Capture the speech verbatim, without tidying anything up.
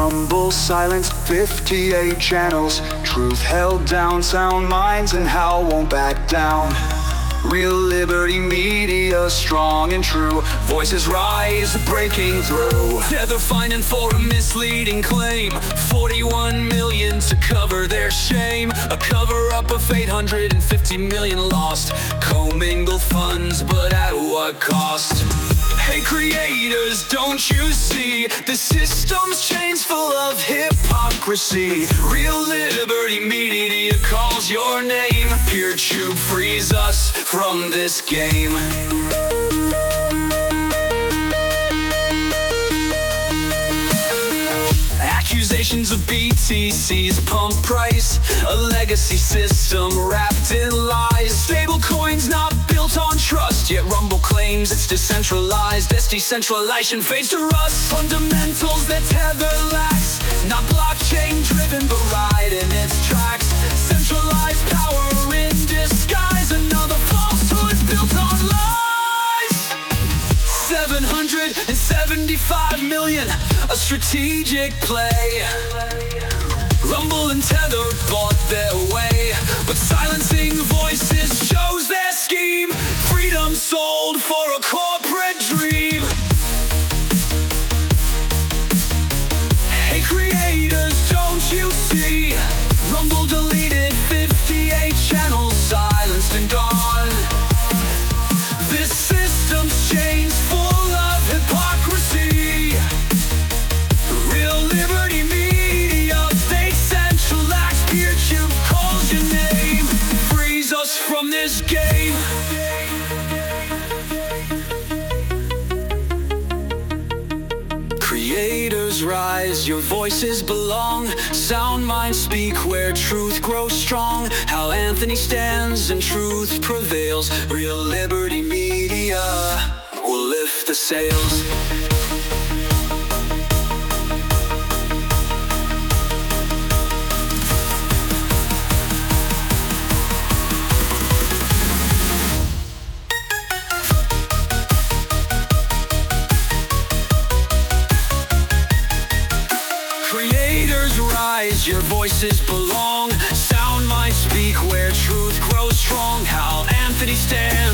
Rumble silenced fifty-eight channels. Truth held down, sound minds and Hal won't back down. Real Liberty Media, strong and true. Voices rise, breaking through. Tether fining for a misleading claim. forty-one million to cover their shame. A cover-up of eight hundred fifty million lost. Commingled funds, but at what cost? Hey creators, don't you see? The system's chains full of hypocrisy. Real Liberty Media calls your name. PeerTube frees us from this game. Accusations of B T C's pump price, a legacy system wrapped in lies. Stable coins not built on trust, yet Rumble claims it's decentralized. As decentralization fades to rust, fundamentals that Tether lacks, not blockchain driven but right in its tracks. Centralized power in disguise, another falsehood built on lies. seven hundred seventy-five million, a strategic play. Rumble and Tether bought their way, but silencing voices shows their scheme. Freedom sold for a corporate dream. Hey creators, don't you see? Rumble deleted fifty-eight channels, silenced and gone. This system's chains full of hypocrisy. Real Liberty Media, they centralize. PeerTube calls your name, frees us from this game. Creators rise, your voices belong. Sound minds speak where truth grows strong. How Anthony stands and truth prevails. Real Liberty Media will lift the sails. Creators rise, your voices belong. Sound minds speak where truth grows strong. How Anthony stands